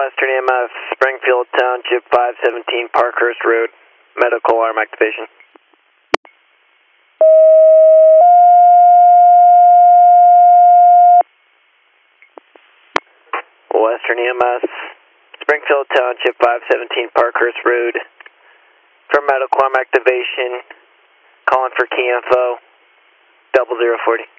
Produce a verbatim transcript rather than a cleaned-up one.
Western E M S, Springfield Township, five seventeen Parkhurst Road, medical arm activation. Western E M S, Springfield Township, five seventeen Parkhurst Road, for medical arm activation, calling for key info, double zero forty.